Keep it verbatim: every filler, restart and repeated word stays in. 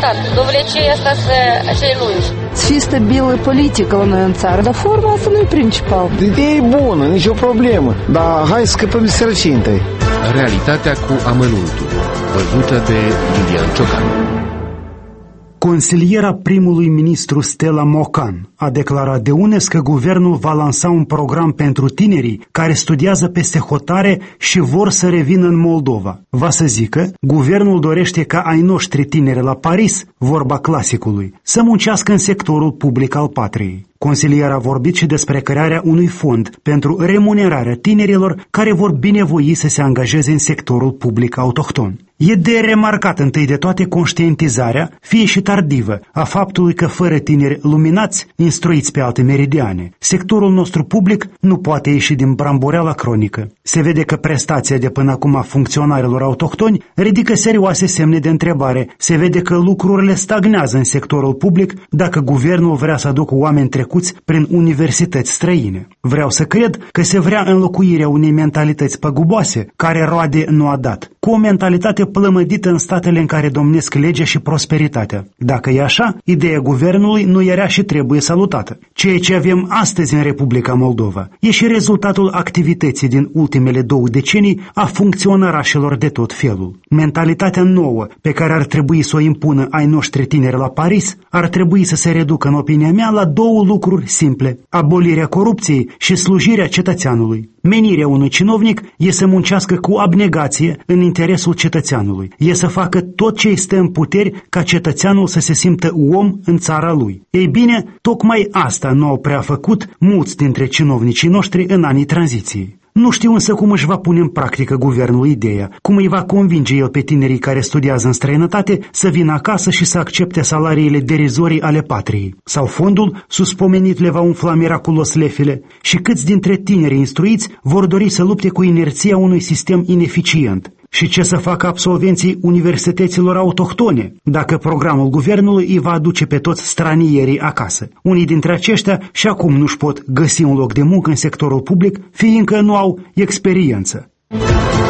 stat. Domnule, ce e asta să acele lungi? Și stabilă politică la noi în țară, dar forma asta nu e principal. Ideea e bună, nicio problemă, dar hai să scăpăm de sărăcie întâi. Realitatea cu amănuntul, văzută de Lilian Ciocan. Consiliera primului ministru Stella Mocan a declarat de unes că guvernul va lansa un program pentru tinerii care studiază peste hotare și vor să revină în Moldova. Va să zică, guvernul dorește ca ai noștri tineri la Paris, vorba clasicului, să muncească în sectorul public al patriei. Consiliera a vorbit și despre crearea unui fond pentru remunerarea tinerilor care vor binevoi să se angajeze în sectorul public autohton. E de remarcat întâi de toate conștientizarea, fie și tardivă, a faptului că fără tineri luminați, instruiți pe alte meridiane, sectorul nostru public nu poate ieși din bramboreala cronică. Se vede că prestația de până acum a funcționarilor autohtoni ridică serioase semne de întrebare. Se vede că lucrurile stagnează în sectorul public dacă guvernul vrea să aducă oameni trecuți prin universități străine. Vreau să cred că se vrea înlocuirea unei mentalități păguboase, care roade nu a dat, cu o mentalitate plămădită în statele în care domnesc legea și prosperitatea. Dacă e așa, ideea guvernului nu era și trebuie salutată. Ceea ce avem astăzi în Republica Moldova e și rezultatul activității din ultimele două decenii a funcționarașilor de tot felul. Mentalitatea nouă pe care ar trebui să o impună ai noștri tineri la Paris ar trebui să se reducă, în opinia mea, la două lucruri simple: abolirea corupției și slujirea cetățeanului. Menirea unui cinovnic e să muncească cu abnegație în interesul cetățeanului. E să facă tot ce îi stă în puteri ca cetățeanul să se simtă om în țara lui. Ei bine, tocmai asta nu au prea făcut mulți dintre cinovnicii noștri în anii tranziției. Nu știu însă cum își va pune în practică guvernul ideea, cum îi va convinge el pe tinerii care studiază în străinătate să vină acasă și să accepte salariile derizorii ale patriei. Sau fondul suspomenit le va umfla miraculos lefile și câți dintre tinerii instruiți vor dori să lupte cu inerția unui sistem ineficient. Și ce să facă absolvenții universităților autohtone, dacă programul guvernului îi va aduce pe toți stranierii acasă? Unii dintre aceștia și acum nu-și pot găsi un loc de muncă în sectorul public, fiindcă nu au experiență.